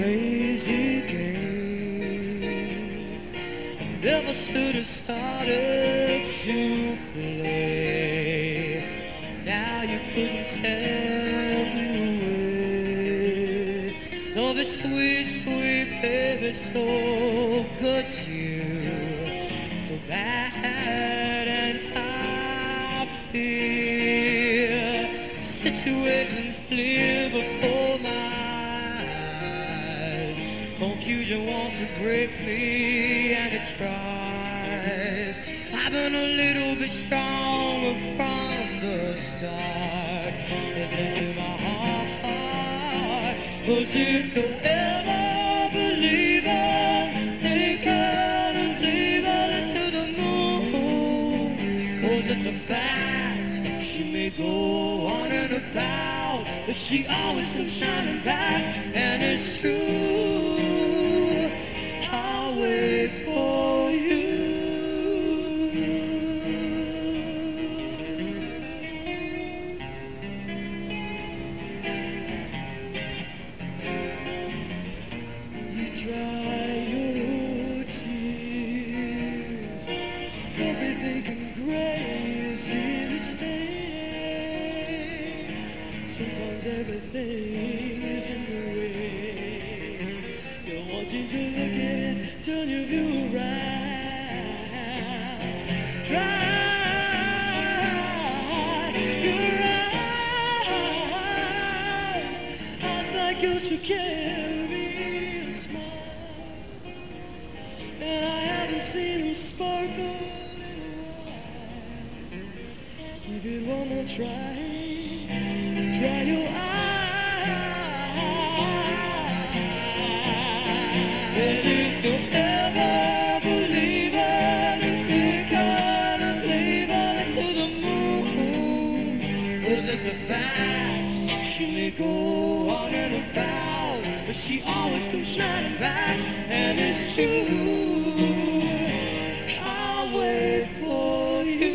crazy game. I never should have started to play. Now you couldn't tell me away. Love is sweet, sweet, baby, so good to you. So bad and I feel situations clear before my eyes. Confusion wants to break me and it tries. I've been a little bit stronger from the start. Listen to my heart, 'cause if you ever believe it, they kind of leave it to the moon. 'Cause it's a fact, she may go on and about, but she always comes shining back, and it's true. I'll wait for you. You dry your tears, don't be thinking crazy to stay. Sometimes everything is in the way. You're wanting to look at it, turn your view around. Dry your eyes like you should carry a smile. And I haven't seen them sparkle in a while. Give it one more try. Dry your eyes. If you ever believe it, you kind of leave it to the moon. 'Cause it's a fact, she may go on and about, but she always comes shining back, and it's true. I'll wait for you.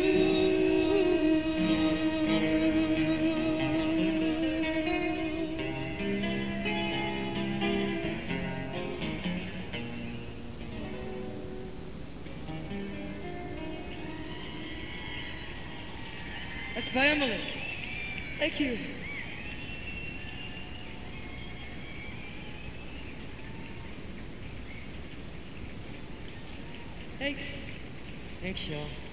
That's by Emily. Thank you. Thanks. Thanks, y'all.